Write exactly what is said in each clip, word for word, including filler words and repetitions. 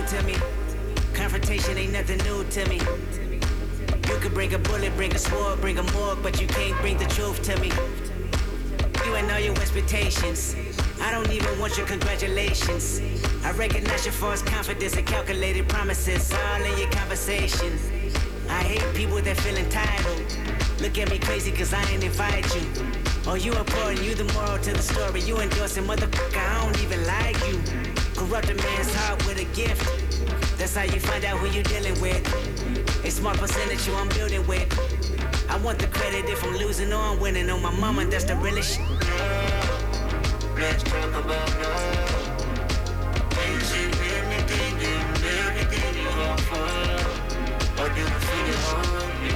to me. Confrontation ain't nothing new to me. You could bring a bullet, bring a sword, bring a morgue, but you can't bring the truth to me. You and all your expectations, I don't even want your congratulations. I recognize your false confidence and calculated promises all in your conversation. I hate people that feel entitled. Look at me crazy cause I ain't invite you. Oh, you important, you the moral to the story. You endorsing, motherfucker, I don't even like you. Corrupt a man's heart with a gift. That's how you find out who you dealing with. A small percentage you I'm building with. I want the credit if I'm losing or I'm winning. On my mama, that's the realest shit. Let's talk about love. Is it anything and everything you offer? Or do you feel it on you?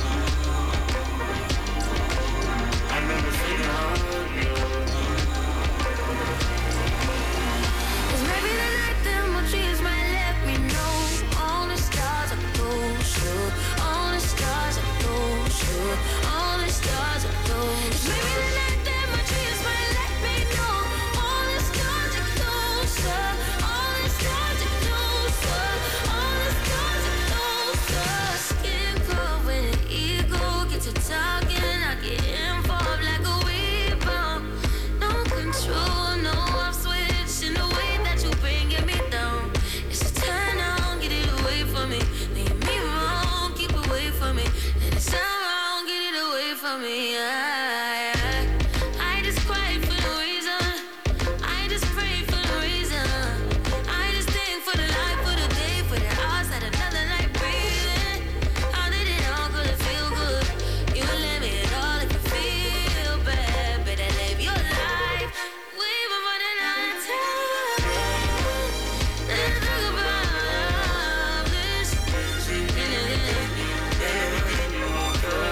I never feel it on you. Cause maybe the night that my dreams might let me know. All the stars are closer. All the stars are closer. All the stars are closer. Maybe the night that my dreams might let me know. All the stars are closer. All the stars are closer. All the stars are closer. Skin cold when the ego gets to talking. I get involved like a rebound. No control, no off switch in the way that you bringing me down. It's a turn on, get it away from me. Leave me wrong, keep away from me. And it's sound wrong, get it away from me. I, I, I just cry for no reason. I just pray for no reason. I just think for the life, for the day, for the hours that another night breathing. How did it all gonna feel good? You let me at all if you feel bad. Better live your life. We've been running out of time. Let's talk about love. This Everything you offer.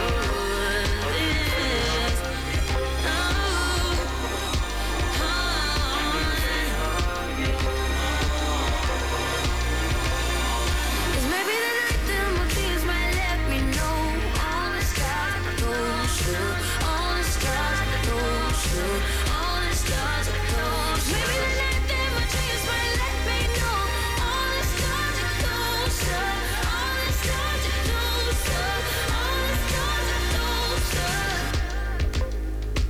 Cause maybe the night that my dreams might let me know. All the stars are closer. All the stars are closer. All the stars are closer. Maybe the night that my dreams might let me know. All the stars are closer. All the stars are closer. All the stars are closer.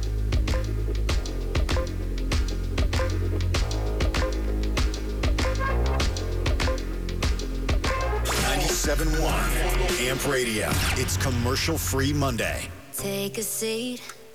ninety-seven point one Amp Radio. It's commercial free Monday. Take a seat,